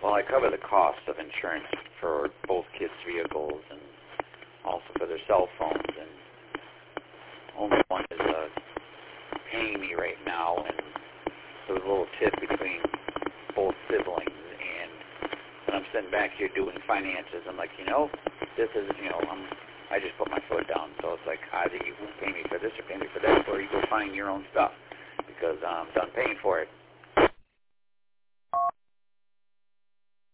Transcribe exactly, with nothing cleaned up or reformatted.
Well, I cover the cost of insurance for both kids' vehicles and also for their cell phones, and only one is uh, paying me right now, and there was a little tiff between both siblings, and when I'm sitting back here doing finances, I'm like, you know, this is, you know, I'm, I just put my foot down, so it's like, either you pay me for this or pay me for that, or you go find your own stuff, because I'm done paying for it.